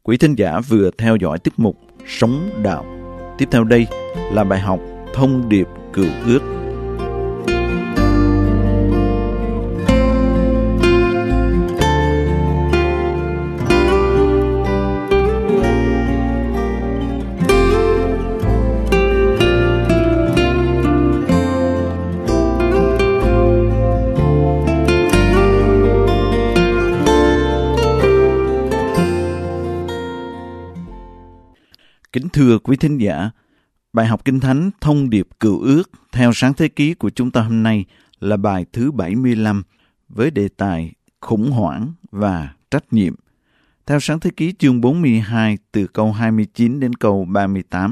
Quý thính giả vừa theo dõi tiết mục Sống Đạo. Tiếp theo đây là bài học Thông điệp Cựu Ước. Kính thưa quý thính giả, bài học Kinh Thánh Thông điệp Cựu Ước theo Sáng Thế Ký của chúng ta hôm nay là bài thứ 75 với đề tài khủng hoảng và trách nhiệm. Theo Sáng Thế Ký chương 42 từ câu 29 đến câu 38.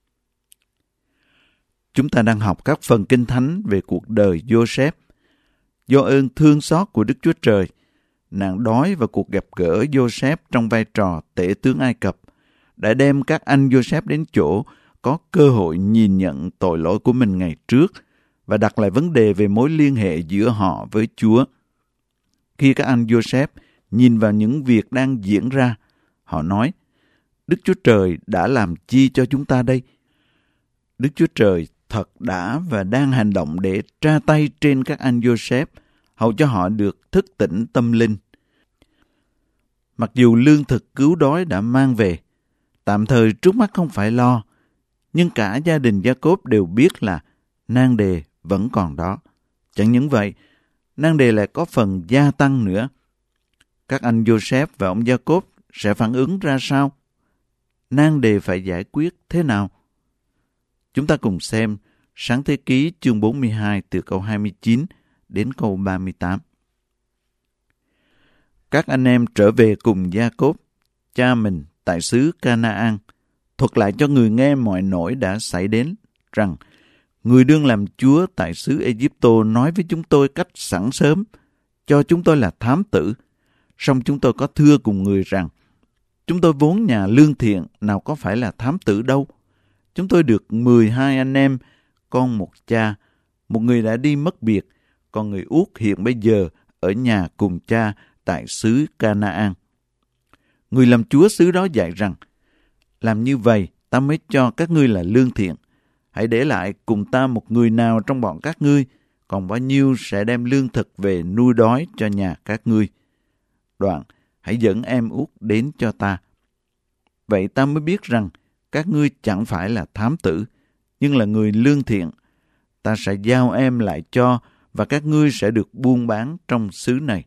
Chúng ta đang học các phần Kinh Thánh về cuộc đời Giô-sép. Do ơn thương xót của Đức Chúa Trời, nạn đói và cuộc gặp gỡ Giô-sép trong vai trò tể tướng Ai Cập đã đem các anh Giô-sép đến chỗ có cơ hội nhìn nhận tội lỗi của mình ngày trước và đặt lại vấn đề về mối liên hệ giữa họ với Chúa. Khi các anh Giô-sép nhìn vào những việc đang diễn ra, họ nói, Đức Chúa Trời đã làm chi cho chúng ta đây? Đức Chúa Trời thật đã và đang hành động để tra tay trên các anh Giô-sép, hầu cho họ được thức tỉnh tâm linh. Mặc dù lương thực cứu đói đã mang về, tạm thời trước mắt không phải lo, nhưng cả gia đình Gia-cốp đều biết là nan đề vẫn còn đó. Chẳng những vậy, nan đề lại có phần gia tăng nữa. Các anh Giô-sép và ông Gia-cốp sẽ phản ứng ra sao? Nan đề phải giải quyết thế nào? Chúng ta cùng xem Sáng Thế Ký chương 42 từ câu 29 đến câu 38. Các anh em trở về cùng Gia-cốp, cha mình, tại xứ Ca-na-an, thuật lại cho người nghe mọi nỗi đã xảy đến, rằng người đương làm chúa tại xứ Ê-díp-tô nói với chúng tôi cách sẵn sớm, cho chúng tôi là thám tử. Song chúng tôi có thưa cùng người rằng, chúng tôi vốn nhà lương thiện, nào có phải là thám tử đâu. Chúng tôi được 12 anh em, con một cha, một người đã đi mất biệt, còn người út hiện bây giờ ở nhà cùng cha tại xứ Ca-na-an. Người làm chúa xứ đó dạy rằng, làm như vậy ta mới cho các ngươi là lương thiện. Hãy để lại cùng ta một người nào trong bọn các ngươi, còn bao nhiêu sẽ đem lương thực về nuôi đói cho nhà các ngươi. Đoạn, hãy dẫn em út đến cho ta. Vậy ta mới biết rằng các ngươi chẳng phải là thám tử, nhưng là người lương thiện. Ta sẽ giao em lại cho, và các ngươi sẽ được buôn bán trong xứ này.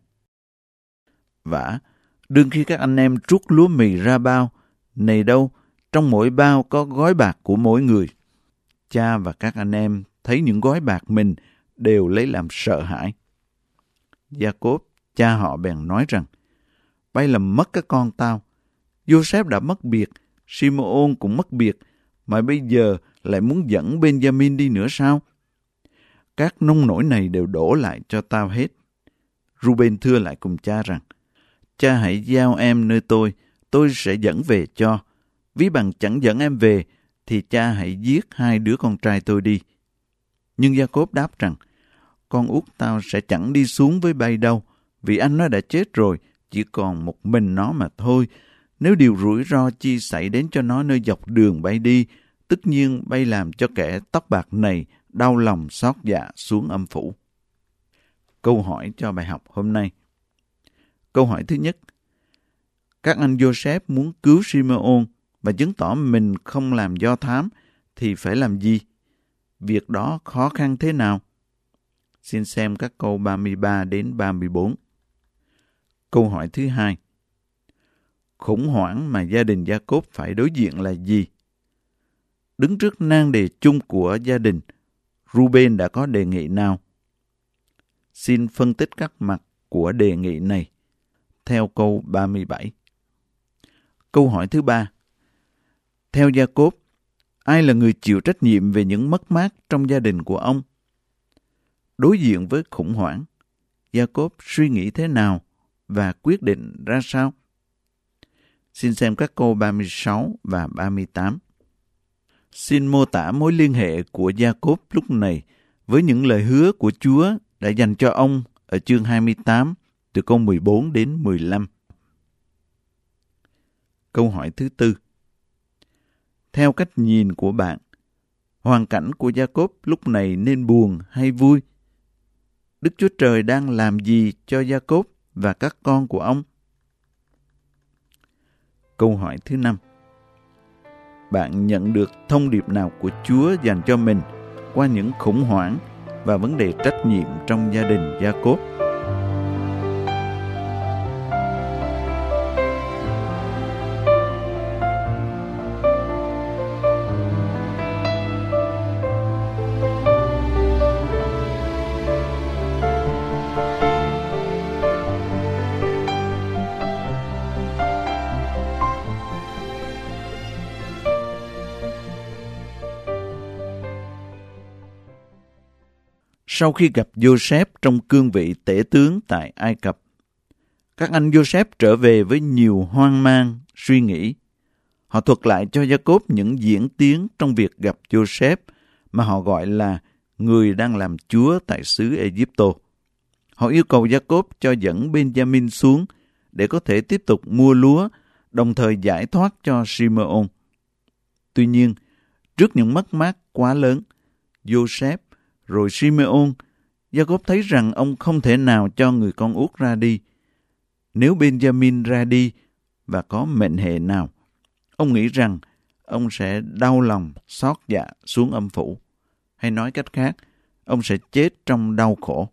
Vả, đương khi các anh em trút lúa mì ra bao, này đâu, trong mỗi bao có gói bạc của mỗi người. Cha và các anh em thấy những gói bạc mình đều lấy làm sợ hãi. Gia-cốp, cha họ bèn nói rằng, bay làm mất các con tao. Giô-sép đã mất biệt, Si-mô-ôn cũng mất biệt, mà bây giờ lại muốn dẫn Ben-gia-min đi nữa sao? Các nông nổi này đều đổ lại cho tao hết. Ru-ben thưa lại cùng cha rằng, cha hãy giao em nơi tôi sẽ dẫn về cho. Ví bằng chẳng dẫn em về, thì cha hãy giết 2 đứa con trai tôi đi. Nhưng Gia-cốp đáp rằng, con út tao sẽ chẳng đi xuống với bay đâu, vì anh nó đã chết rồi, chỉ còn một mình nó mà thôi. Nếu điều rủi ro chi xảy đến cho nó nơi dọc đường bay đi, tất nhiên bay làm cho kẻ tóc bạc này đau lòng xót dạ xuống âm phủ. Câu hỏi cho bài học hôm nay. Câu hỏi thứ nhất. Các anh Giô-sép muốn cứu Si-mê-ôn và chứng tỏ mình không làm do thám thì phải làm gì? Việc đó khó khăn thế nào? Xin xem các câu 33 đến 34. Câu hỏi thứ hai. Khủng hoảng mà gia đình Gia-cốp phải đối diện là gì? Đứng trước nan đề chung của gia đình, Ru-ben đã có đề nghị nào? Xin phân tích các mặt của đề nghị này theo câu 37. Câu hỏi thứ ba. Theo Gia-cốp, ai là người chịu trách nhiệm về những mất mát trong gia đình của ông? Đối diện với khủng hoảng, Gia-cốp suy nghĩ thế nào và quyết định ra sao? Xin xem các câu 36 và 38. Xin mô tả mối liên hệ của Gia-cốp lúc này với những lời hứa của Chúa đã dành cho ông ở chương 28 từ câu 14 đến 15. Câu hỏi thứ tư. Theo cách nhìn của bạn, hoàn cảnh của Gia-cốp lúc này nên buồn hay vui? Đức Chúa Trời đang làm gì cho Gia-cốp và các con của ông? Câu hỏi thứ năm. Bạn nhận được thông điệp nào của Chúa dành cho mình qua những khủng hoảng và vấn đề trách nhiệm trong gia đình Gia-cốp? Sau khi gặp Joseph trong cương vị tể tướng tại Ai Cập, các anh Joseph trở về với nhiều hoang mang, suy nghĩ. Họ thuật lại cho Gia-cốp những diễn tiến trong việc gặp Joseph mà họ gọi là người đang làm chúa tại xứ Ai-cập. Họ yêu cầu Gia-cốp cho dẫn Benjamin xuống để có thể tiếp tục mua lúa, đồng thời giải thoát cho Simeon. Tuy nhiên, trước những mất mát quá lớn, Joseph rồi Simeon, Gia-cốp thấy rằng ông không thể nào cho người con út ra đi. Nếu Benjamin ra đi và có mệnh hệ nào, ông nghĩ rằng ông sẽ đau lòng, xót dạ xuống âm phủ. Hay nói cách khác, ông sẽ chết trong đau khổ.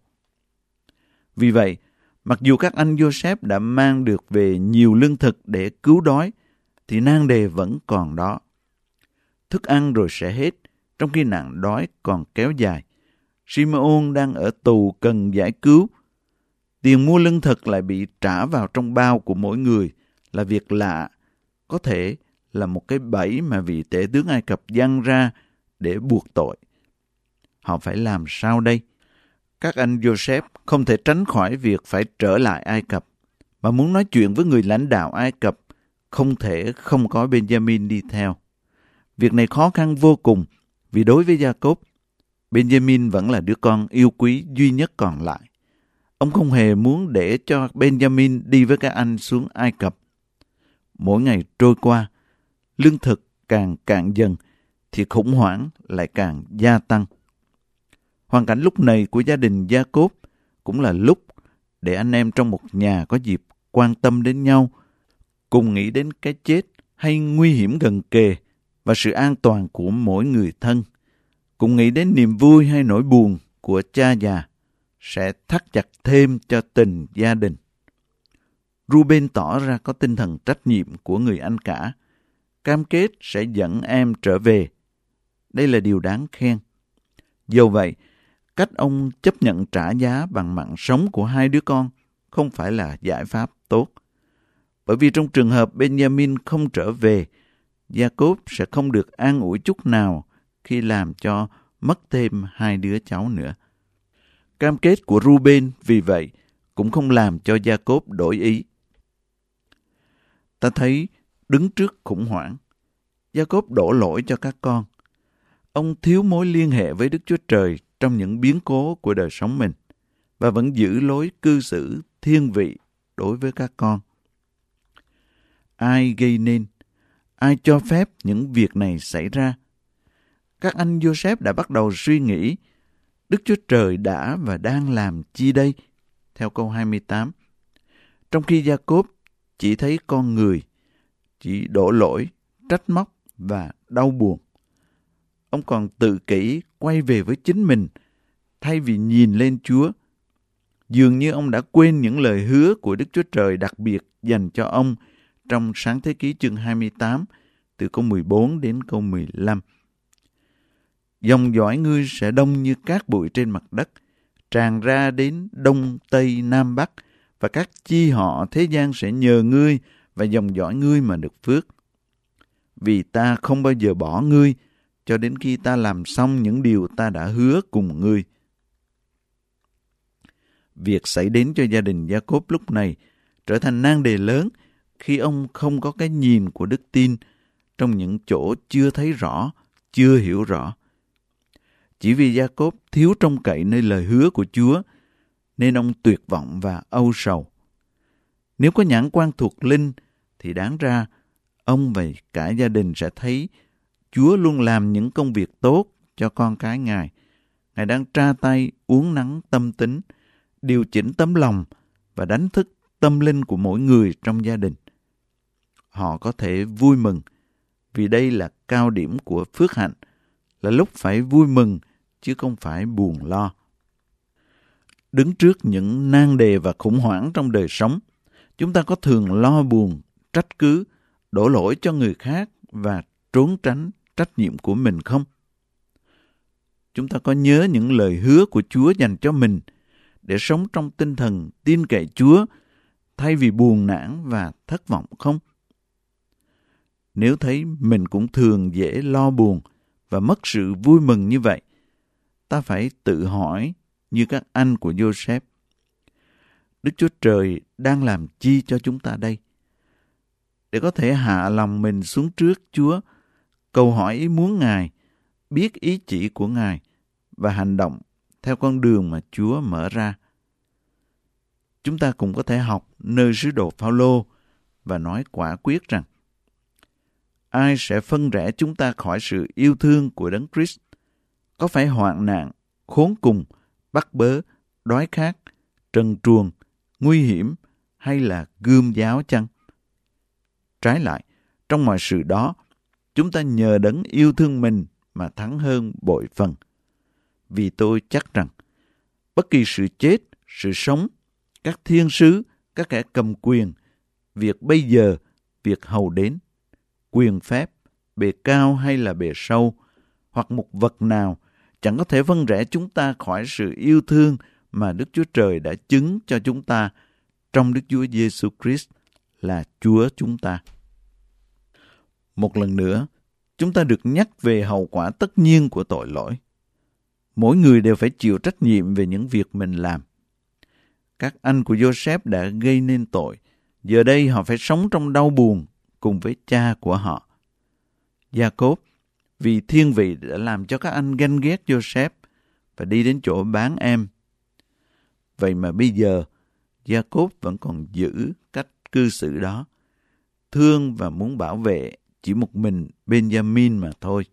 Vì vậy, mặc dù các anh Joseph đã mang được về nhiều lương thực để cứu đói, thì nan đề vẫn còn đó. Thức ăn rồi sẽ hết, trong khi nạn đói còn kéo dài. Simeon đang ở tù cần giải cứu. Tiền mua lương thực lại bị trả vào trong bao của mỗi người là việc lạ, có thể là một cái bẫy mà vị tể tướng Ai Cập giăng ra để buộc tội. Họ phải làm sao đây? Các anh Joseph không thể tránh khỏi việc phải trở lại Ai Cập, mà muốn nói chuyện với người lãnh đạo Ai Cập, không thể không có Benjamin đi theo. Việc này khó khăn vô cùng, vì đối với Gia-cốp, Benjamin vẫn là đứa con yêu quý duy nhất còn lại. Ông không hề muốn để cho Benjamin đi với các anh xuống Ai Cập. Mỗi ngày trôi qua, lương thực càng cạn dần, thì khủng hoảng lại càng gia tăng. Hoàn cảnh lúc này của gia đình Gia-cốp cũng là lúc để anh em trong một nhà có dịp quan tâm đến nhau, cùng nghĩ đến cái chết hay nguy hiểm gần kề và sự an toàn của mỗi người thân, cùng nghĩ đến niềm vui hay nỗi buồn của cha già, sẽ thắt chặt thêm cho tình gia đình. Ruben tỏ ra có tinh thần trách nhiệm của người anh cả, cam kết sẽ dẫn em trở về. Đây là điều đáng khen. Dẫu vậy, cách ông chấp nhận trả giá bằng mạng sống của hai đứa con không phải là giải pháp tốt. Bởi vì trong trường hợp Benjamin không trở về, Gia-cốp sẽ không được an ủi chút nào khi làm cho mất thêm hai đứa cháu nữa. Cam kết của Ruben vì vậy cũng không làm cho Gia-cốp đổi ý. Ta thấy đứng trước khủng hoảng, Gia-cốp đổ lỗi cho các con. Ông thiếu mối liên hệ với Đức Chúa Trời trong những biến cố của đời sống mình và vẫn giữ lối cư xử thiên vị đối với các con. Ai gây nên? Ai cho phép những việc này xảy ra? Các anh Joseph đã bắt đầu suy nghĩ, Đức Chúa Trời đã và đang làm chi đây? Theo câu 28. Trong khi Gia-cốp chỉ thấy con người, chỉ đổ lỗi, trách móc và đau buồn. Ông còn tự kỷ quay về với chính mình, thay vì nhìn lên Chúa. Dường như ông đã quên những lời hứa của Đức Chúa Trời đặc biệt dành cho ông trong Sáng Thế Ký chương 28, từ câu 14 đến câu 15. Dòng dõi ngươi sẽ đông như cát bụi trên mặt đất, tràn ra đến đông, tây, nam, bắc, và các chi họ thế gian sẽ nhờ ngươi và dòng dõi ngươi mà được phước. Vì ta không bao giờ bỏ ngươi, cho đến khi ta làm xong những điều ta đã hứa cùng ngươi. Việc xảy đến cho gia đình Gia-cốp lúc này trở thành nan đề lớn khi ông không có cái nhìn của đức tin trong những chỗ chưa thấy rõ, chưa hiểu rõ. Chỉ vì Gia-cốp thiếu trông cậy nơi lời hứa của Chúa, nên ông tuyệt vọng và âu sầu. Nếu có nhãn quan thuộc linh, thì đáng ra ông và cả gia đình sẽ thấy Chúa luôn làm những công việc tốt cho con cái Ngài. Ngài đang tra tay uốn nắn tâm tính, điều chỉnh tấm lòng và đánh thức tâm linh của mỗi người trong gia đình. Họ có thể vui mừng vì đây là cao điểm của phước hạnh, là lúc phải vui mừng chứ không phải buồn lo. Đứng trước những nan đề và khủng hoảng trong đời sống, chúng ta có thường lo buồn, trách cứ, đổ lỗi cho người khác và trốn tránh trách nhiệm của mình không? Chúng ta có nhớ những lời hứa của Chúa dành cho mình để sống trong tinh thần tin cậy Chúa thay vì buồn nản và thất vọng không? Nếu thấy mình cũng thường dễ lo buồn và mất sự vui mừng như vậy, ta phải tự hỏi như các anh của Joseph: Đức Chúa Trời đang làm chi cho chúng ta đây? Để có thể hạ lòng mình xuống trước Chúa, cầu hỏi ý muốn Ngài, biết ý chỉ của Ngài và hành động theo con đường mà Chúa mở ra. Chúng ta cũng có thể học nơi sứ đồ Phao-lô và nói quả quyết rằng: ai sẽ phân rẽ chúng ta khỏi sự yêu thương của Đấng Christ? Có phải hoạn nạn, khốn cùng, bắt bớ, đói khát, trần truồng, nguy hiểm hay là gươm giáo chăng? Trái lại, trong mọi sự đó, chúng ta nhờ Đấng yêu thương mình mà thắng hơn bội phần. Vì tôi chắc rằng, bất kỳ sự chết, sự sống, các thiên sứ, các kẻ cầm quyền, việc bây giờ, việc hầu đến, quyền phép, bề cao hay là bề sâu, hoặc một vật nào, chẳng có thể vân rẽ chúng ta khỏi sự yêu thương mà Đức Chúa Trời đã chứng cho chúng ta trong Đức Chúa Giêsu Christ là Chúa chúng ta. Một lần nữa, chúng ta được nhắc về hậu quả tất nhiên của tội lỗi. Mỗi người đều phải chịu trách nhiệm về những việc mình làm. Các anh của Joseph đã gây nên tội. Giờ đây họ phải sống trong đau buồn cùng với cha của họ. Gia-cốp, vì thiên vị đã làm cho các anh ganh ghét Joseph và đi đến chỗ bán em. Vậy mà bây giờ, Gia-cốp vẫn còn giữ cách cư xử đó, thương và muốn bảo vệ chỉ một mình Benjamin mà thôi.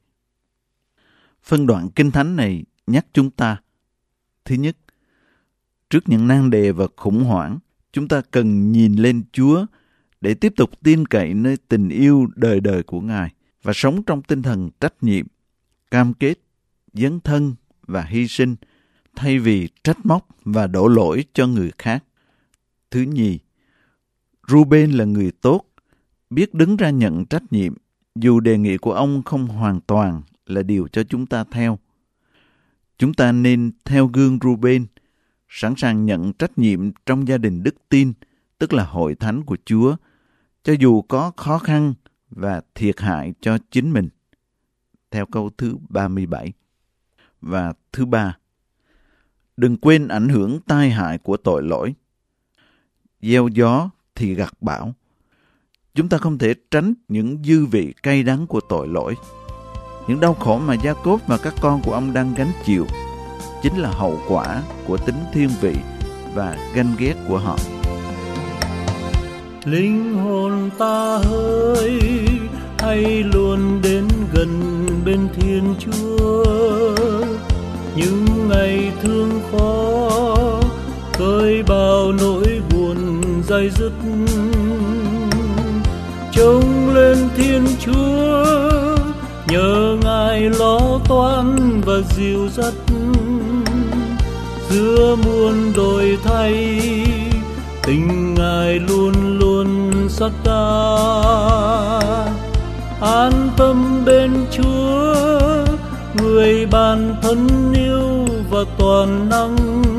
Phân đoạn Kinh Thánh này nhắc chúng ta: thứ nhất, trước những nan đề và khủng hoảng, chúng ta cần nhìn lên Chúa để tiếp tục tin cậy nơi tình yêu đời đời của Ngài và sống trong tinh thần trách nhiệm, cam kết, dấn thân và hy sinh thay vì trách móc và đổ lỗi cho người khác. Thứ nhì, Ruben là người tốt, biết đứng ra nhận trách nhiệm, dù đề nghị của ông không hoàn toàn là điều cho chúng ta theo. Chúng ta nên theo gương Ruben, sẵn sàng nhận trách nhiệm trong gia đình đức tin, tức là hội thánh của Chúa, cho dù có khó khăn và thiệt hại cho chính mình. Theo câu thứ 37. Và thứ ba, đừng quên ảnh hưởng tai hại của tội lỗi. Gieo gió thì gặt bão. Chúng ta không thể tránh những dư vị cay đắng của tội lỗi. Những đau khổ mà Gia-cốp và các con của ông đang gánh chịu chính là hậu quả của tính thiên vị và ganh ghét của họ. Linh hồn ta hỡi, hãy luôn đến gần bên Thiên Chúa. Những ngày thương khó, cơi bao nỗi buồn day dứt. Trông lên Thiên Chúa, nhờ Ngài lo toan và dìu dắt. Giữa muôn đổi thay, tình Ngài luôn luôn sát ta. An tâm bên Chúa, người bạn thân yêu và toàn năng.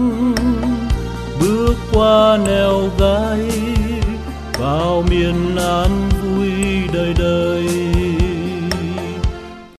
Bước qua nẻo gai, vào miền an vui đời đời.